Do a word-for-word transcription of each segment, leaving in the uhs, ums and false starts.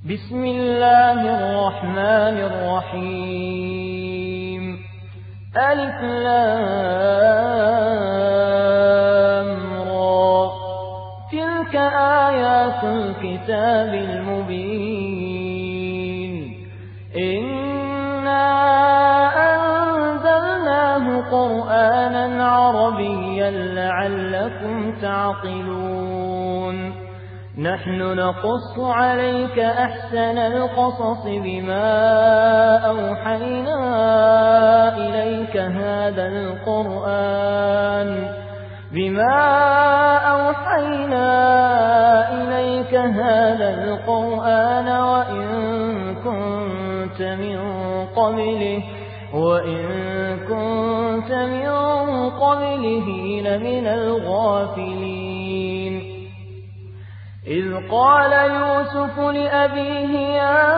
بسم الله الرحمن الرحيم. ألف لام را. تلك آيات الكتاب المبين. إنا أنزلناه قرآنا عربيا لعلكم تعقلون. نحن نقص عليك أحسن القصص بما أوحينا إليك هذا القرآن بما أوحينا إليك هذا القرآن وإن كنت من قبله وإن كنت من قبله لمن الغافلين. إذ قال يوسف لأبيه يا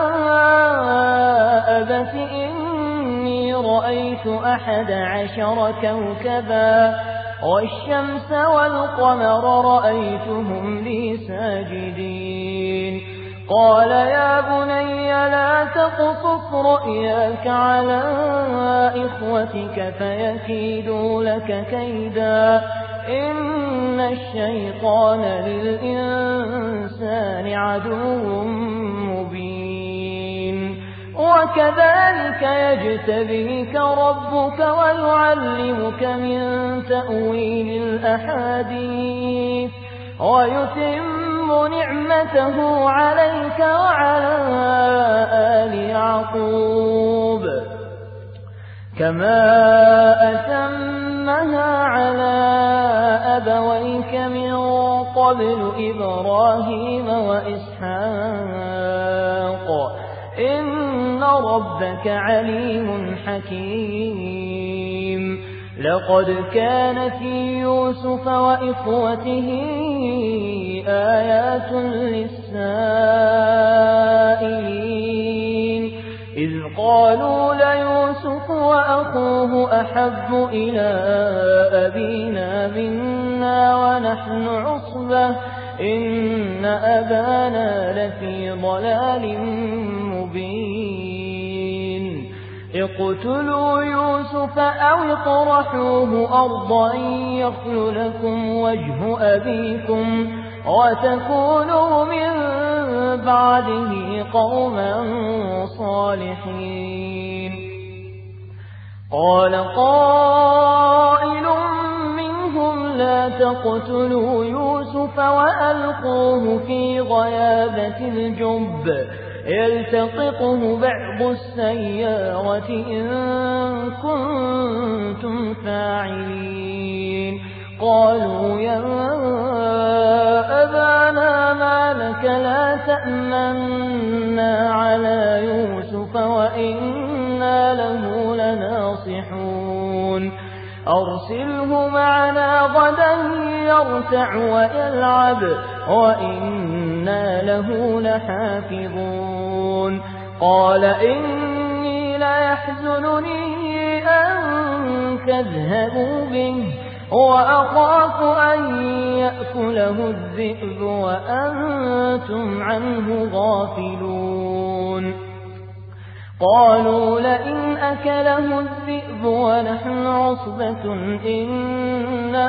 أبت إني رأيت أحد عشر كوكبا والشمس والقمر رأيتهم لي ساجدين. قال يا بني لا تقصص رؤياك على إخوتك فيكيدوا لك كيدا إن الشيطان للإنسان عدو مبين. وكذلك يجتبيك ربك ويعلمك من تأويل الأحاديث ويتم نعمته عليك وعلى آل يعقوب كما أتمها على أبويك من قبل إبراهيم وإسحاق إن ربك عليم حكيم. لقد كان في يوسف وإخوته آيات للسائلين إذ قالوا ليوسف وأخوه أحب إلى أبينا منا ونحن عصبة إن أبانا لفي ضلال مبين. اقتلوا يوسف أو اطرحوه أرضا يخل لكم وجه أبيكم وتكونوا من بعده قوما صالحين. قال قائل منهم لا تقتلوا يوسف وألقوه في غيابة الجب يلتقطه بعض السيارة إن كنتم فاعلين. قالوا يا أبانا ما لك لا تأمنا على يوسف وإنا له لناصحون. أرسله معنا غدا يرتع ويلعب وإنا له لحافظون. قال إني ليحزنني أن تذهبوا به وأخاف أن يأكله الذئب وأنتم عنه غافلون. قالوا لئن أكله الذئب ونحن عصبة إنا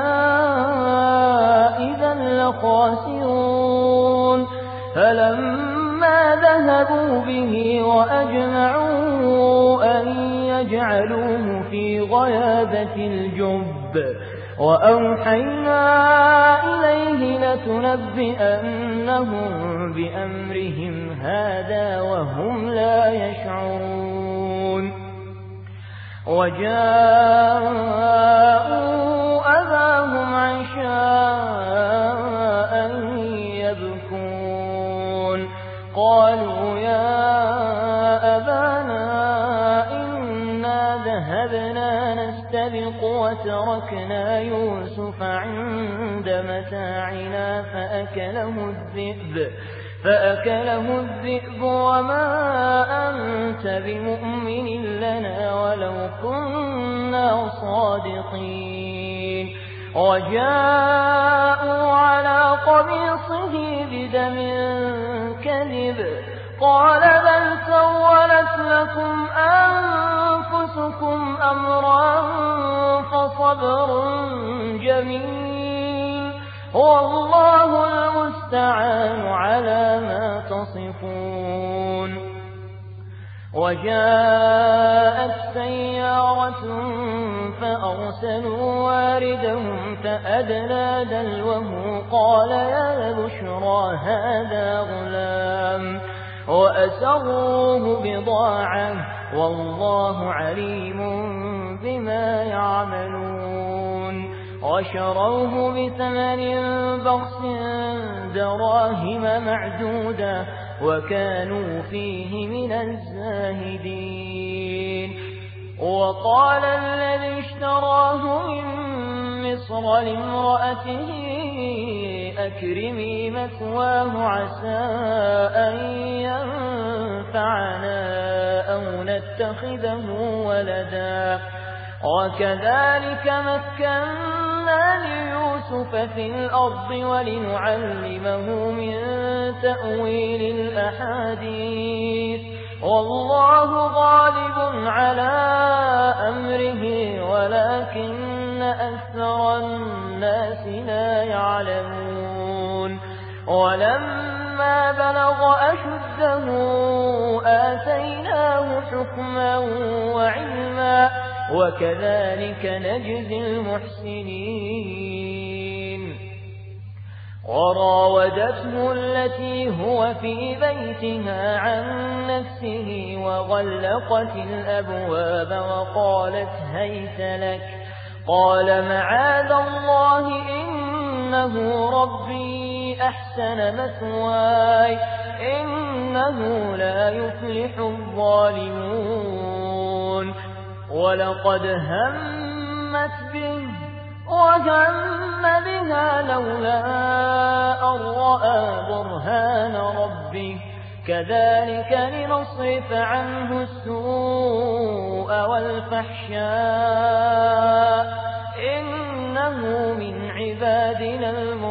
إذا لخاسرون. فلما ذهبوا به وأجمعوا أن يجعلوه في غيابة الجب وأوحينا إليه لتنبئنهم بأمرهم هذا وهم لا يشعرون. وجاءوا أباهم عشاء يبكون. قالوا يا أبانا إنا ذهبنا نستبق وتركنا يوسف عند متاعنا فأكله الذئب فأكله الذئب وما أنت بمؤمن لنا ولو كنا صادقين. وجاءوا على قميصه بدم كذب قال بل سولت لكم أنفسكم أمرا فصبر جميل والله المستعان على ما تصفون. وجاءت سيارة فأرسلوا واردهم فأدلى دلوه قال يا بشرى هذا غلام وأسروه بضاعة والله عليم بما يعملون. وشروه بثمن بخس دراهم معدودة وكانوا فيه من الزاهدين. وقال الذي اشتراه من مصر لامرأته أكرمي مثواه عسى أن ينفعنا أو نتخذه ولدا وكذلك مكنا ليوسف في الأرض ولنعلمه من تأويل الأحاديث والله غالب على أمره ولكن أكثر الناس لا يعلمون. ولما بلغ أشده آتيناه حكما وعلما وكذلك نجزي المحسنين. وراودته التي هو في بيتها عن نفسه وغلقت الأبواب وقالت هيت لك قال معاذ الله إنه ربي أحسن مثواي إنه لا يفلح الظالمون. ولقد همت به وهم بها لولا أن رأى برهان ربه كذلك لنصرف عنه السوء والفحشاء إنه من عبادنا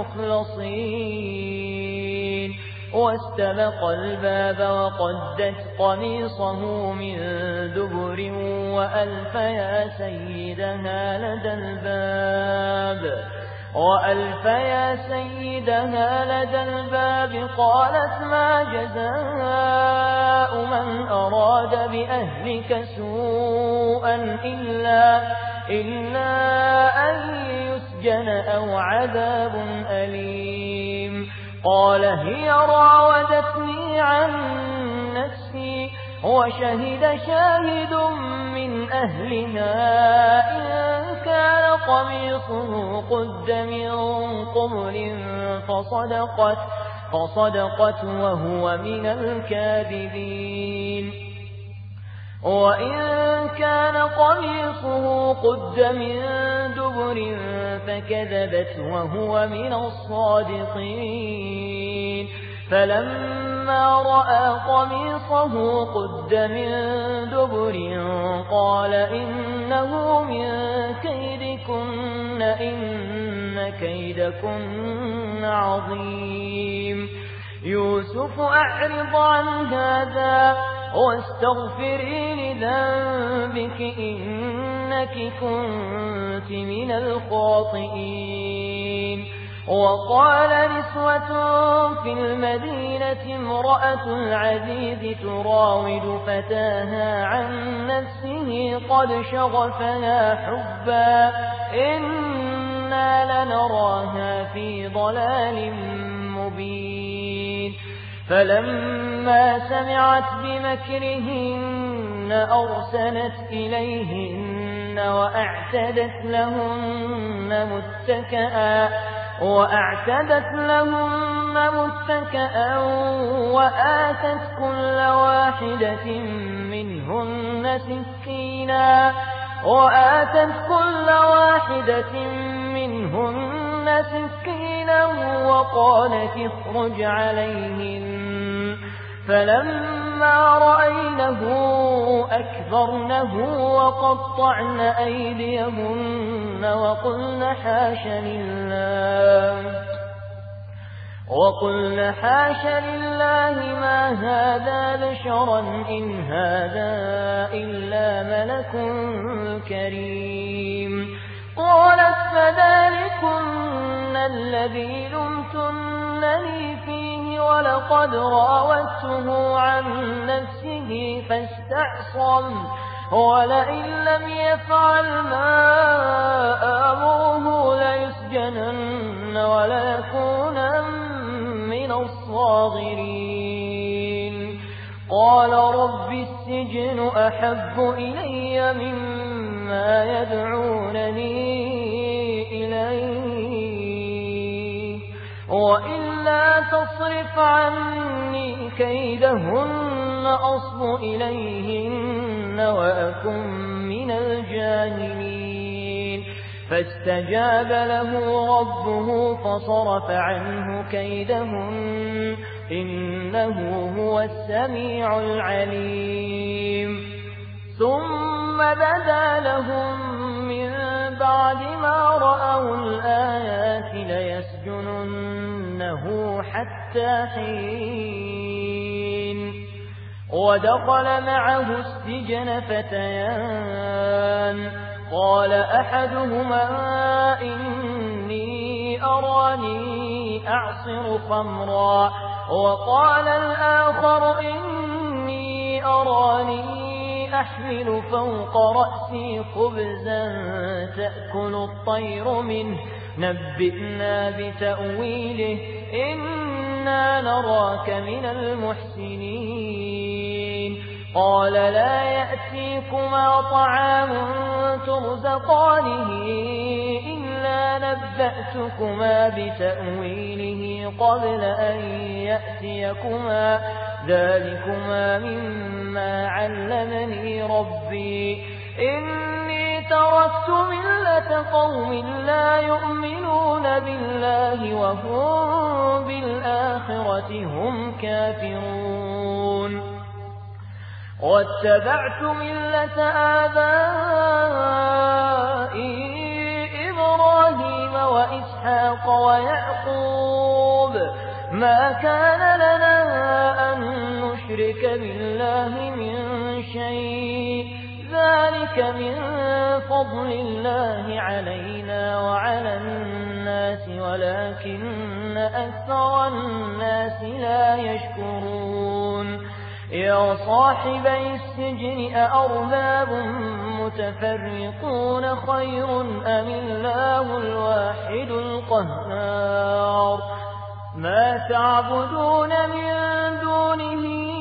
المخلصين. واستبق الباب وقدت قميصه من دبر وألف يا سيدها لدى الباب وألف يا سيدها لدى الباب قالت ما جزاء من أراد بأهلك سوءا إلا, إلا أن يسجن أو عذاب أليم. قال هي راودتني عن نفسي وشهد شاهد من أهلها إن كان قميصه قد من قبل فصدقت, فصدقت وهو من الكاذبين. وإن كان قميصه قد من دبر فكذبت وهو من الصادقين. فلما رأى قميصه قد من دبر قال إنه من كيدكن إن كيدكن عظيم. يوسف أعرض عن هذا واستغفري لذنبك إنك كنت من الخاطئين. وقال نسوة في المدينة امرأة العزيز تراود فتاها عن نفسه قد شغفنا حبا إنا لنراها في ضلال مبين. فلما سمعت بمكرهن أرسلت إليهن وأعتدت لهن متكئا وأعتدت لهن متكئا وآتت كل واحدة منهن سكينا وآتت كل واحدة منهن سكينا وقالت اخرج عليهن. فلما رأينه أكبرنه وقطعن أيديهن وقلن حاش لله وقلنا حاش لله ما هذا بشرا إن هذا إلا ملك كريم. قالت فذلكن الذي لمتنني فيه ولقد راودته عن نفسه فاستعصم ولئن لم يفعل ما آمره ليسجنن وليكونن من الصاغرين. قال رب السجن أحب إلي مما يدعونني إليه وإلا تصرف عني كيدهن أصب إليهن وأكن من الجاهلين. فاستجاب له ربه فصرف عنه كيدهن إنه هو السميع العليم. ثم بدا لهم من بعد ما رأوا الآيات ليسجننه حتى حين. ودخل معه السجن فتيان قال أحدهما إني أراني أعصر خمرا وقال الآخر إني أراني أحمل فوق رأسي خبزا تأكل الطير منه نبئنا بتأويله إنا نراك من المحسنين. قال لا يأتيكما طعام ترزقانه إلا نبأتكما بتأويله قبل أن يأتيكما ذلكما مما علمني ربي إني تركت ملة قوم لا يؤمنون بالله وهم بالآخرة هم كافرون. واتبعت ملة آبائي إبراهيم وإسحاق ويعقوب ما كان لنا أن نشرك بالله من شيء ذلك من فضل الله علينا وعلى الناس ولكن أكثر الناس لا يشكرون. يا صاحبي السجن أأرباب متفرقون خير أم الله الواحد القهار. ما تعبدون من دونه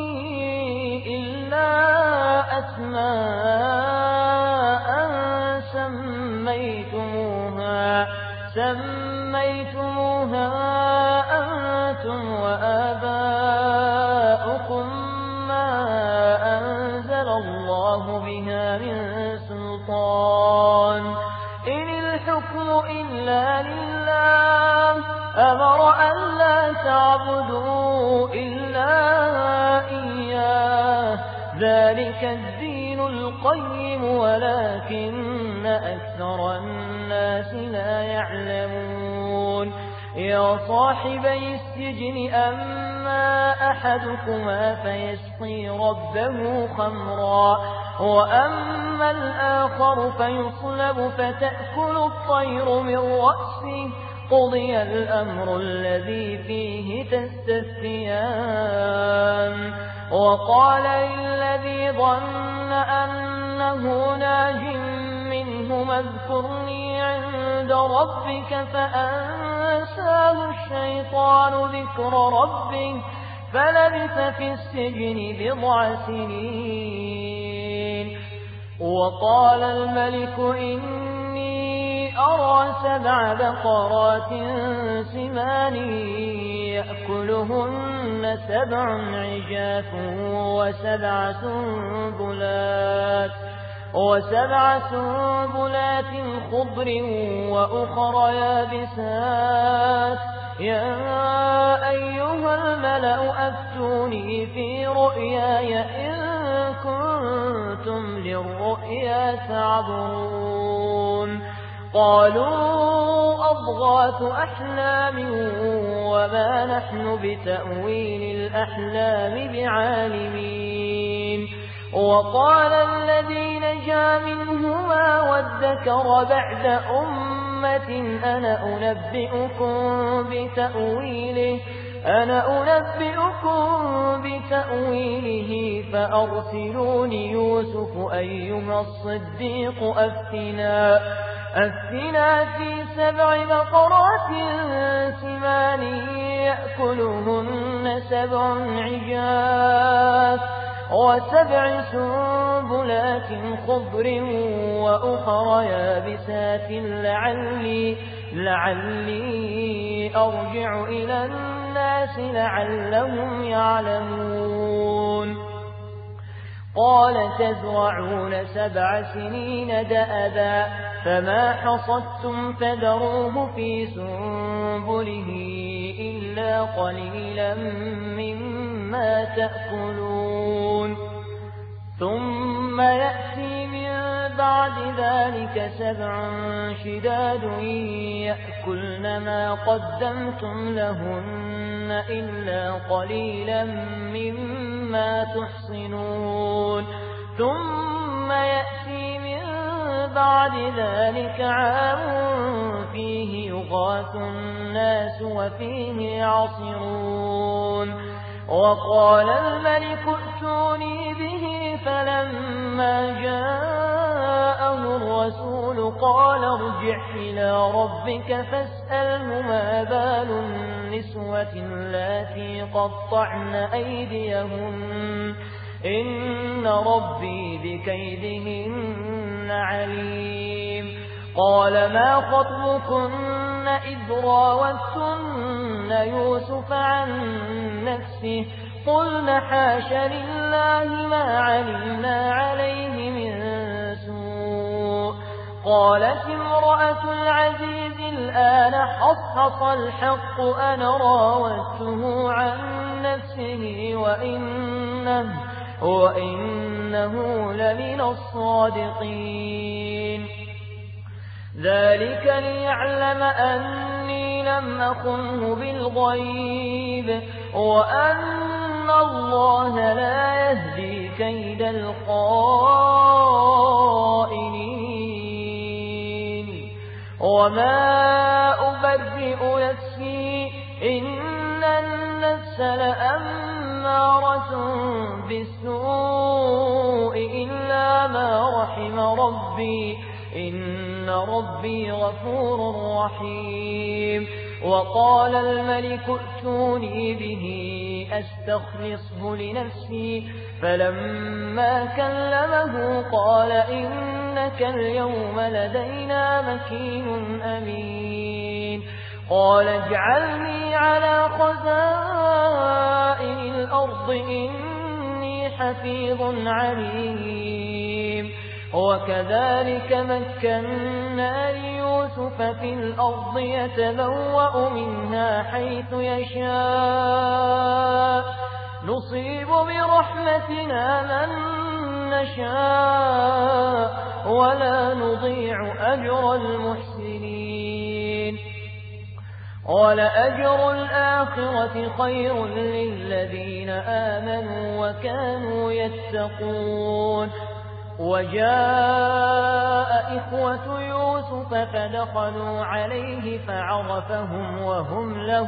إلا أسماء سميتموها سميتموها أنتم وآباؤكم ما أنزل الله بها من سلطان إن الحكم إلا لله أمر أن لا تعبدوا إلا إياه ذلك الدين القيم ولكن أكثر الناس لا يعلمون. يا صاحبي السجن أما أحدكما فيسقي ربه خمرا وأما الآخر فيصلب فتأكل الطير من رأسه قضي الأمر الذي فيه تستفتيان. وقال الذي ظن أنه ناج منهما اذكرني عند ربك فأنساه الشيطان ذكر ربه فلبث في السجن بضع سنين. وقال الملك إني أرى سبع بقرات سمان يأكلهن سبع عجاف وسبع سنبلات وسبع سنبلات خضر وأخر يابسات يا أيها الملأ أفتوني في رؤياي إن كنتم للرؤيا تعبرون. قالوا أضغاث أحلام وما نحن بتأويل الأحلام بعالمين وقال الذي نجا منهما وادكر بعد أمة أنا أنبئكم بتأويله أنا أنبئكم بتأويله فأرسلوني يوسف أيها الصديق أفتنا أفتنا في سبع بقرات سمان يأكلهن سبع عجاف وسبع سنبلات خضر وأخر يابسات لعلي, لعلي أرجع إلى الناس لعلهم يعلمون قال تزرعون سبع سنين دأبا فما حصدتم فذروه في سنبله إلا قليلا مما تأكلون ثم يأتي من بعد ذلك سبع شداد يأكلن ما قدمتم لهن إلا قليلا مما تحصنون ثم يأتي من بعد ذلك عام فيه يغاث الناس وفيه يعصرون وقال الملك ائتوني به فلما جاءه الرسول قال ارجع إلى ربك فاسأله ما بال النسوة اللاتي قطعن أيديهن إن ربي بكيدهن عليم قال ما خطبكن إذ راوتن يوسف عن نفسه قلن حاش لله ما علمنا عليه من سوء قالت امرأة العزيز الآن حصحص الحق أنا راودته عن نفسه وإنه, وإنه لمن الصادقين ذلك ليعلم أني لم أخنه بالغيب وأن الله لا يهدي كيد الخائنين وما أبرئ نفسي إن النفس لأمارة بالسوء إلا ما رحم ربي إن ربي غفور رحيم وقال الملك ائتوني به أستخلصه لنفسي فلما كلمه قال إنك اليوم لدينا مكين أمين قال اجعلني على خزائن الأرض إني حفيظ عليم وكذلك مكنا ليوسف في الأرض يتبوأ منها حيث يشاء نصيب برحمتنا من نشاء ولا نضيع أجر المحسنين ولأجر الآخرة خير للذين آمنوا وكانوا يتقون وجاء إخوة يوسف فدخلوا عليه فعرفهم وهم له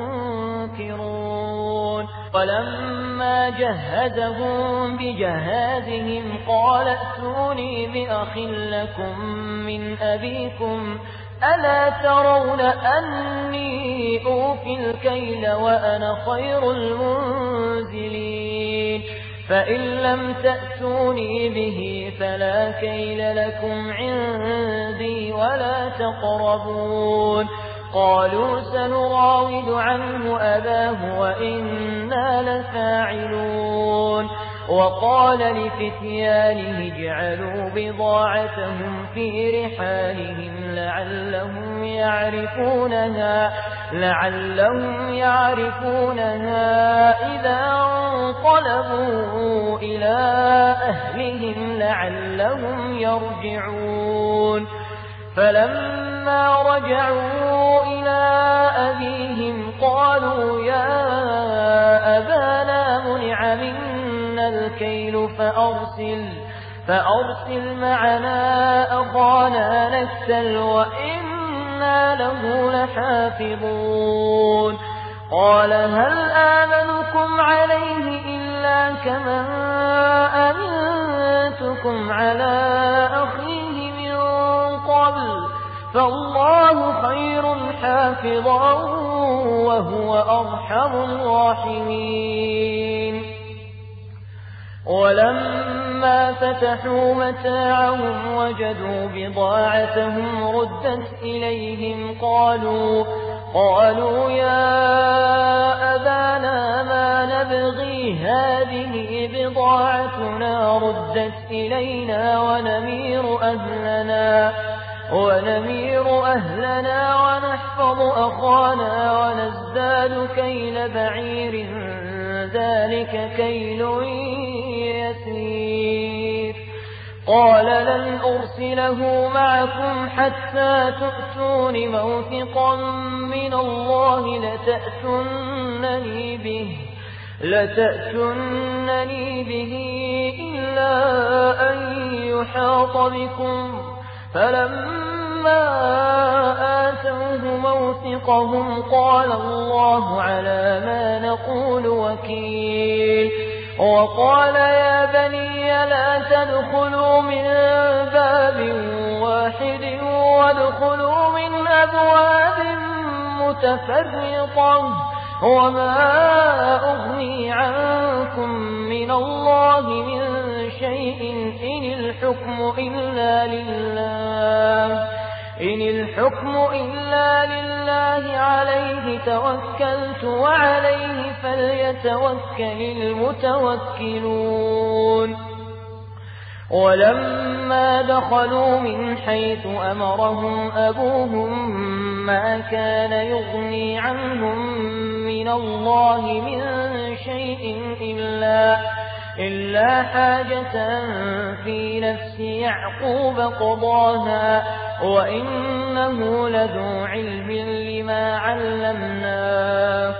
منكرون ولما جهزهم بجهازهم قال ائتوني بأخ لكم من أبيكم ألا ترون أني أوفي الكيل وأنا خير المنزلين فإن لم تأتوني به فلا كيل لكم عندي ولا تقربون قالوا سنراود عنه أباه وإنا لفاعلون وقال لفتيانه اجعلوا بضاعتهم في رحالهم لعلهم يعرفونها لعلهم يعرفونها إذا انقلبوا إلى أهلهم لعلهم يرجعون فلما رجعوا إلى أبيهم قالوا يا أبانا منع منا الكيل فأرسل, فأرسل معنا أخانا نكتل وإنا له لحافظون. قال هل آمنكم عليه إلا كما أمنتكم على أخيه من قبل فالله خير حافظا وهو أرحم الراحمين. ولما فتحوا متاعهم وجدوا بضاعتهم ردت إليهم قالوا قالوا يا أبانا ما نبغي هذه بضاعتنا ردت إلينا ونمير أهلنا ونمير أهلنا ونحفظ أخانا ونزداد كيل بعير ذلك كيل يسير. قال لن أرسله معكم حتى تؤتون موثقا من الله لتأتونني به, لتأتونني به إلا أن يحاط بكم. فلما آتوه موثقهم قال الله على ما نقول وكيل. وقال يا بني لا تدخلوا من باب واحد وادخلوا من أبواب متفرقة وما أغني عنكم من الله من شيء إن الحكم إلا لله إن الحكم إلا لله عليه توكلت وعليه فليتوكل المتوكلون. ولما دخلوا من حيث أمرهم أبوهم ما كان يغني عنهم من الله من شيء إلا إلا حاجة في نفس يعقوب قضاها وإنه لذو علم لما علمناه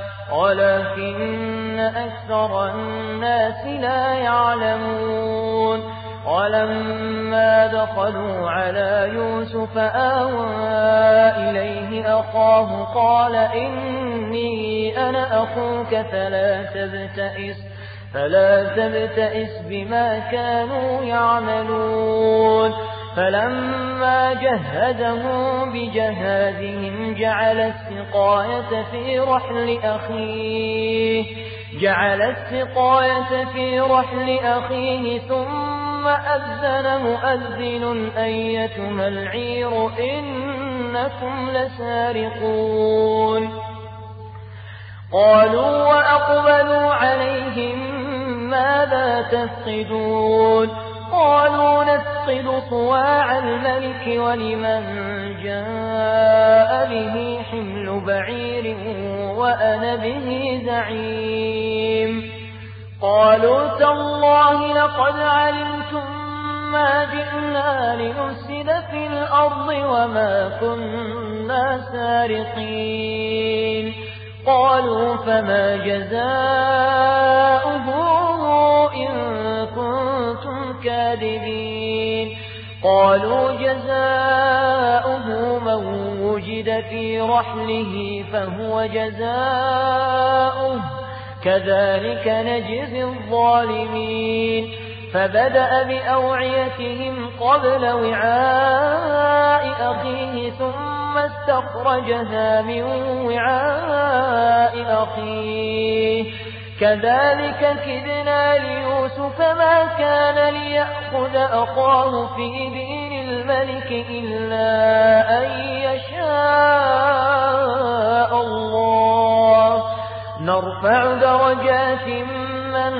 ولكن أكثر الناس لا يعلمون. ولما دخلوا على يوسف آوى إليه أخاه قال إني أنا أخوك فلا تبتئس فلا تبتئس بما كانوا يعملون. فلما جهزهم بجهازهم جعل السقاية في رحل أخيه جعل السقاية في رحل أخيه ثم أذن مؤذن أيتها العير إنكم لسارقون. قالوا وأقبلوا عليهم ماذا تفقدون؟ قالوا نفقد صواع الملك ولمن جاء به حمل بعير وأنا به زعيم. قالوا تالله لقد علمتم ما جئنا لنفسد في الأرض وما كنا سارقين. قالوا فما جزاؤه إن كنتم كاذبين؟ قالوا جزاؤه من وجد في رحله فهو جزاؤه كذلك نجزي الظالمين. فبدأ بأوعيتهم قبل وعاء أخيه ثم استخرجها من وعاء أخيه كذلك كدنا ليوسف ما كان ليأخذ أخاه في دين الملك إلا أن يشاء الله نرفع درجات من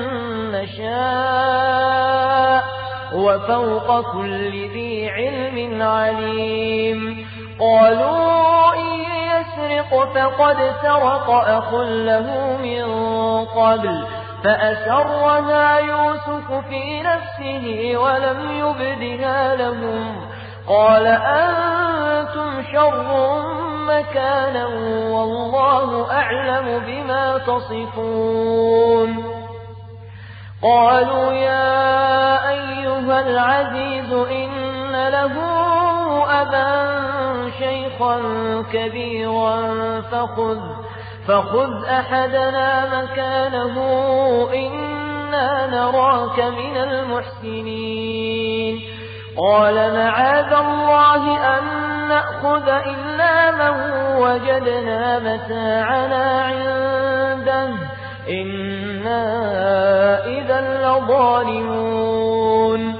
نشاء وفوق كل ذي علم عليم. قالوا إن يسرق فقد سرق أخ له من قبل فأسرها يوسف في نفسه ولم يبدها لهم. قال أنتم أنتم شر مكانا والله أعلم بما تصفون قالوا يا أيها العزيز إن له أبا شيخا كبيرا فخذ, فخذ أحدنا مكانه إنا نراك من المحسنين قال معاذ الله أن نأخذ إلا من وجدنا متاعنا عنده إنا إذا لظالمون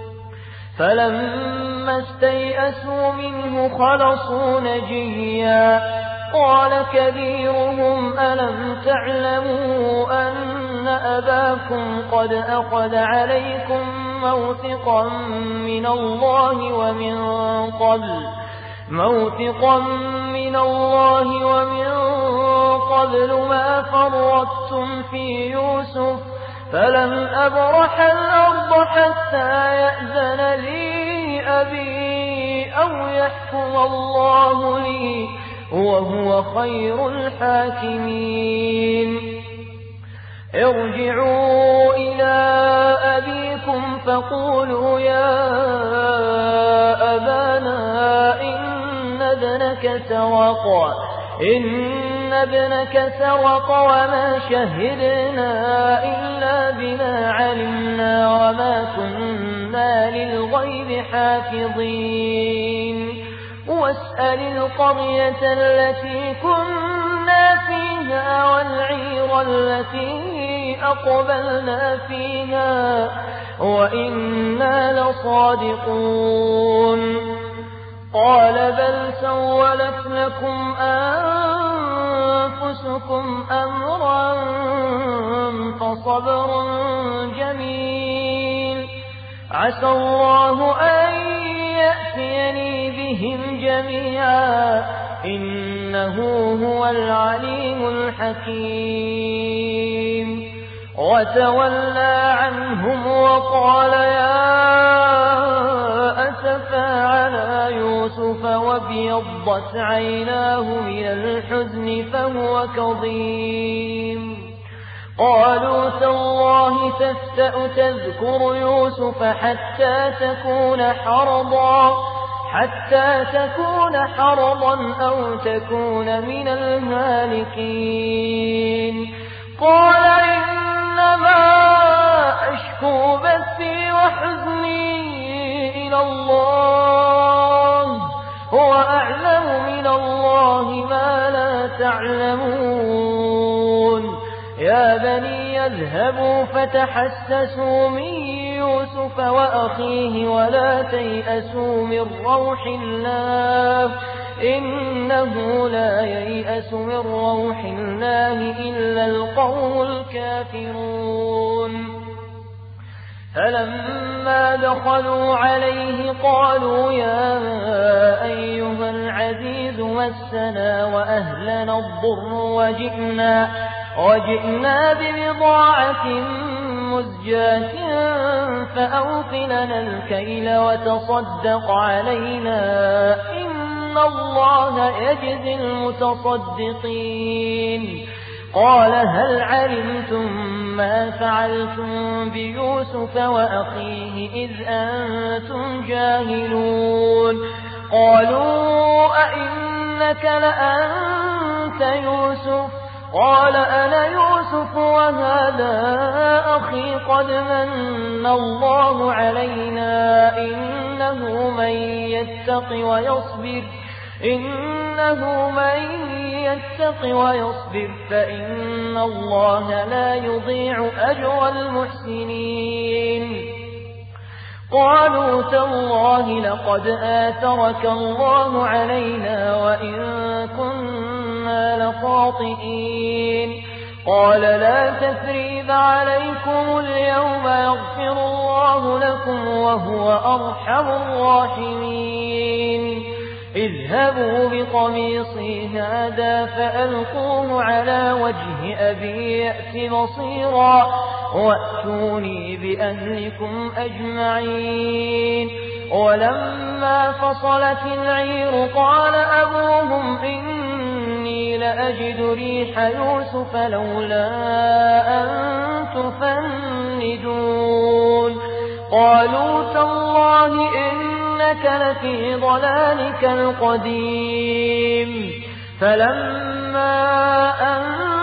فلما استيئسوا منه خلصوا نجيا قال كبيرهم ألم تعلموا أن أباكم قد أخذ عليكم موثقا من الله ومن قبل موثقا من الله ومن قبل ما فرطتم في يوسف فلن أبرح الأرض حتى يأذن لي أبي أو يحكم الله لي وهو خير الحاكمين ارجعوا إلى أبيكم فقولوا يا أبانا إن ابنك سرق إن ابنك سرق وما شهدنا إلا بما علمنا وما كنا للغيب حافظين واسأل القرية التي كنا فيها والعير التي أقبلنا فيها وإنا لصادقون قال بل سولت لكم أنفسكم أمرا فصبر جميل عسى الله أن يأتيني بهم جميعا إنه هو العليم الحكيم وتولى عنهم وقال يا أسفا على يوسف وابيضت عيناه من الحزن فهو كظيم قالوا تالله تفتأ تذكر يوسف حتى تكون حرضا حتى تكون حرضا أو تكون من الهالكين قال إنما أشكو بثي وحزني إلى الله هو أعلم من الله ما لا تعلمون يا بني اذهبوا فتحسسوا من يوسف وأخيه ولا تيأسوا من روح الله إنه لا ييأس من روح الله إلا القوم الكافرون فلما دخلوا عليه قالوا يا أيها العزيز مسنا وأهلنا الضر وجئنا وجئنا ببضاعة مزجاة فأوفلنا الكيل وتصدق علينا إن الله يجزي المتصدقين قال هل علمتم ما فعلتم بيوسف وأخيه إذ أنتم جاهلون قالوا أئنك لأنت يوسف قال أنا يوسف وهذا أخي قد من الله علينا إنه من يتق ويصبر إنه من يتق ويصبر فإن الله لا يضيع أجر المحسنين قالوا تالله لقد آثرك الله علينا وإن كنا لخاطئين قال لا تثريب عليكم اليوم يغفر الله لكم وهو أرحم الراحمين اذهبوا بقميصي هذا فألقوه على وجه أبي يأت بصيرا وأتوني بأهلكم أجمعين. ولما فصلت العير قال أبوهم إني لأجد ريح يوسف لولا أن تفندون. قالوا تالله إنك لفي ضلالك القديم. فلما أن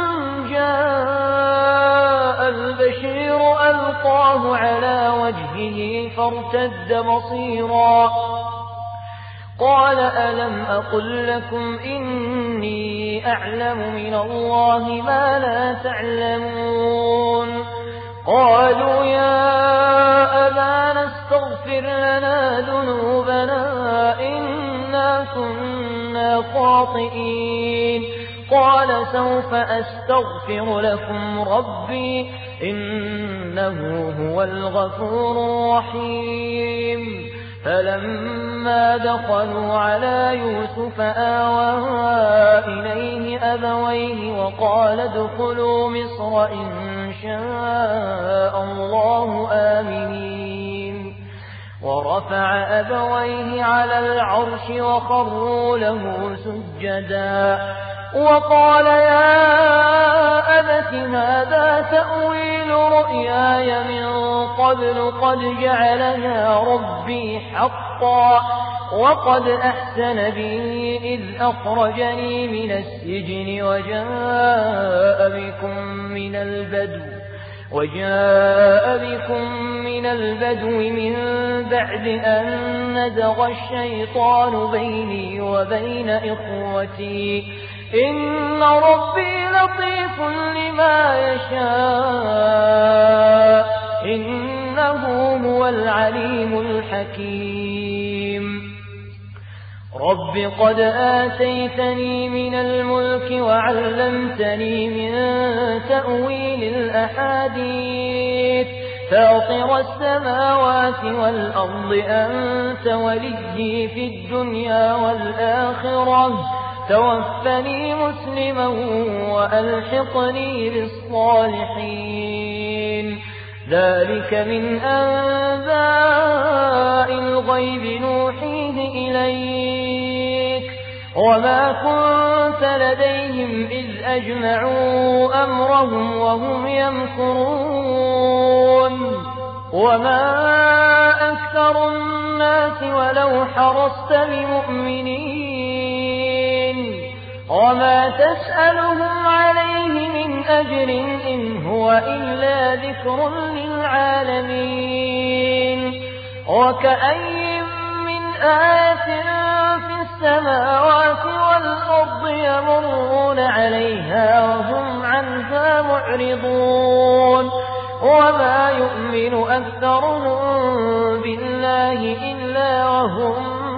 جاء البشير ألقاه على وجهه فارتد بصيرا قال ألم أقل لكم إني أعلم من الله ما لا تعلمون. قالوا يا أبانا استغفر لنا ذنوبنا إنا كنا خاطئين. قال سوف أستغفر لكم ربي إنه هو الغفور الرحيم. فلما دخلوا على يوسف آوى إليه أبويه وقال ادخلوا مصر إن شاء الله آمنين. ورفع أبويه على العرش وخروا له سجدا وقال يا أبت هذا تأويل رؤياي من قبل قد جعلها ربي حقا وقد أحسن بي إذ أخرجني من السجن وجاء بكم من البدو وجاء بكم من البدو من بعد أن نزغ الشيطان بيني وبين إخوتي إن ربي لطيف لما يشاء إنه هو العليم الحكيم. رب قد آتيتني من الملك وعلمتني من تأويل الأحاديث فاطر السماوات والأرض أنت وليي في الدنيا والآخرة توفني مسلما وألحقني بالصالحين. ذلك من أنباء الغيب نوحيه إليك وما كنت لديهم إذ أجمعوا أمرهم وهم يمكرون. وما أكثر الناس ولو حرصت بمؤمنين وما تسألهم عليه من أجر إن هو إلا ذكر للعالمين. وكأي من آية في السماوات والأرض يمرون عليها وهم عنها معرضون وما يؤمن أكثرهم بالله إلا وهم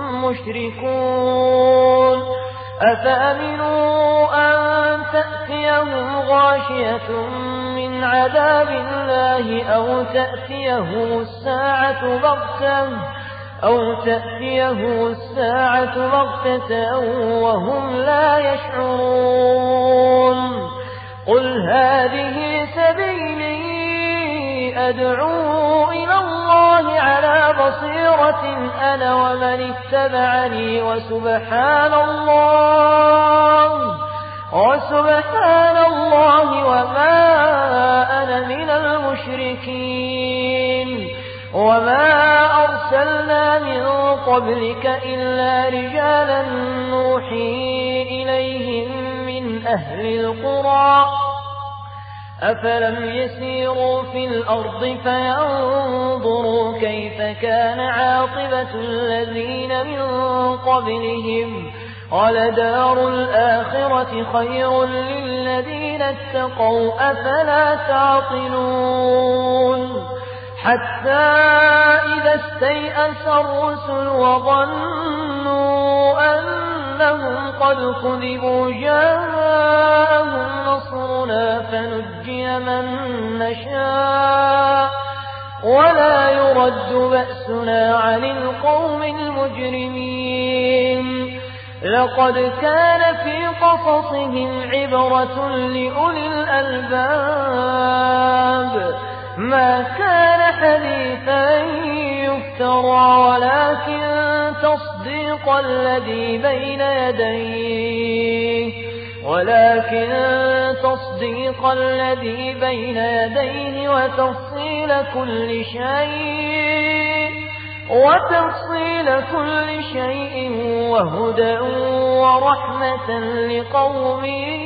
مشركون. أفأمنوا أن تأتيهم غاشية من عذاب الله أو تأتيهم الساعة بغتة أو تأتيهم الساعة بغتة وهم لا يشعرون. قل هذه سبيلي أدعو إلى الله على بصيرة أنا ومن اتبعني وسبحان الله وسبحان الله وما أنا من المشركين. وما أرسلنا من قبلك إلا رجالا نوحي إليهم من أهل القرى أفلم يسيروا في الأرض فينظروا كيف كان عاقبة الذين من قبلهم ولدار الآخرة خير للذين اتقوا أفلا تعقلون. حتى إذا استيأس الرسل وظنوا أنهم قد كذبوا جاءهم نصرنا فنجي من نشاء ولا يرد بأسنا عن القوم المجرمين. لقد كان في قصصهم عبرة لأولي الألباب ما كان حديثا يفترى ولكن تصديق الذي بين يديه ولكن تصديق الذي بين يديه وتفصيل كل شيء وتفصيل كل شيء وهدى ورحمة لقوم